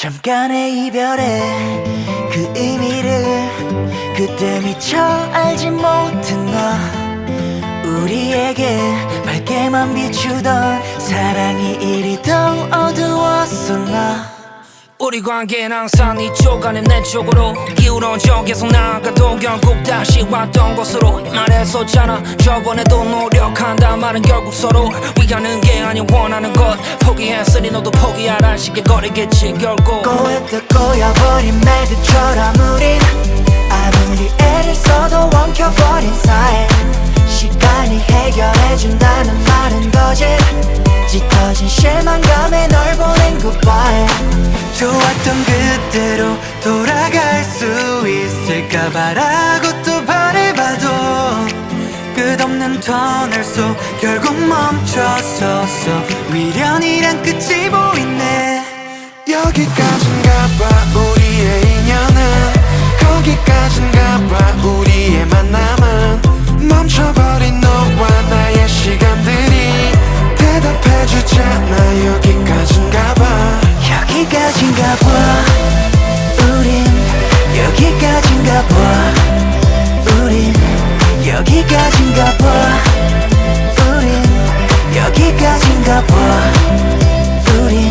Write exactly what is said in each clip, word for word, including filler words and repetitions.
잠깐의 이별의 그 의미를 그때 미처 알지 못한 너, 우리에게 밝게만 비추던 사랑이 이리 더 어두웠었나. 우리 관계는 항상 네 쪽 아닌 내 쪽으로 기울어져 계속 나아가도 결국 다시 왔던 곳으로 말했었잖아. 저번에도 노력한다 말은 결국 서로 위하는 게 아니 원하는 것. 포기했으니 너도 포기하라 쉽게 거리겠지 결국. 꼬였다 꼬여버린 매듭처럼 우린 아무리 애를 써도 엉켜버린 사이. 시간이 해결해준다는 말은 거짓. 짙어진 실망감에 널 보낸 goodbye. 좋았던 그때로 돌아갈 수 있을까 바라고 또 바래봐도 끝없는 터널 속 결국 멈춰섰어. 미련이란 끝이 보이네. 여기까지인가 봐 우리의 인연은, 거기까지인가 봐 우리의 만남은. 멈춰버린 너와 나의 시간들이 대답해주잖아. 여기까지인가 봐 여기까지인가 봐 우린. 여기까지인가 봐 우린. 여기까지인가 봐 우린. 여기까지인가 봐 우린.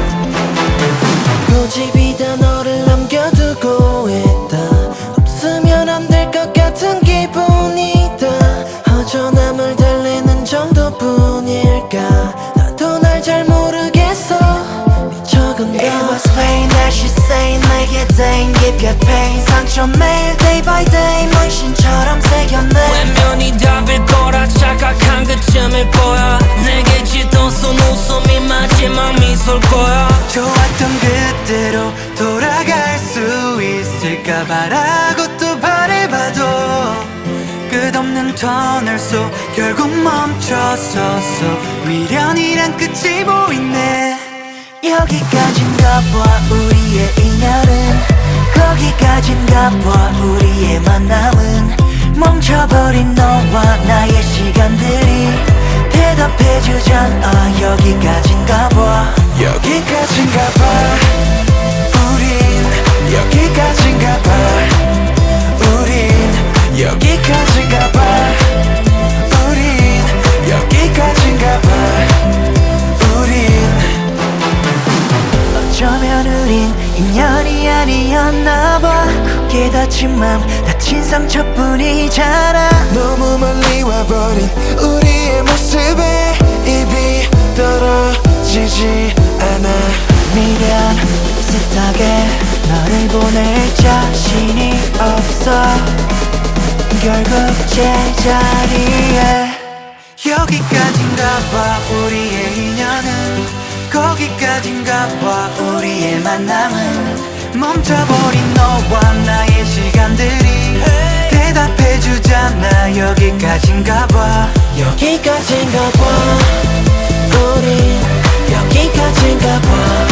고집이다 너를 남겨두고 있다. 없으면 안 될 것 같은 기분이다. 허전함을 달래는 정도뿐일까. 나도 날 잘 모르겠어. 미쳐간다. It was pain that she say. 내게 댄 깊게 pain. 상처 매일 day by day 문신처럼 새겼네. 외면이 답일 거라 착각한 그쯤일 거야. 내게 짓던 손 웃음이 마지막 미소일 거야. 좋았던 그때로 돌아갈 수 있을까 바라고 또 바래봐도 끝없는 터널 속 결국 멈춰섰어. 미련이란 끝이 보이네. 여기까지인가 봐 우리의 인연은, 거기까지인가 봐 우리의 만남은. 멈춰버린 너와 나의 시간들이 대답해주잖아. 여기까지인가 봐 여기까지인가 봐 우린. 여기까지인가 봐 우린. 여기까지인가 봐 우린. 여기까지인가 봐 우린. 어쩌면 우린 인연이 아니었나 봐. 굳게 닫힌 맘 다친 상처뿐이잖아. 너무 멀리 와버린 우리의 모습에 입이 떨어지지 않아. 미련 비슷하게 너를 보낼 자신이 없어. 결국 제자리에. 여기까지인가 봐 우리의 인연은, 거기까지인가 봐 우리의 만남은. 멈춰버린 너와 나의 시간들이 대답해주잖아. 여기까지인가 봐 여기까지인가 봐 우린. 여기까지인가 봐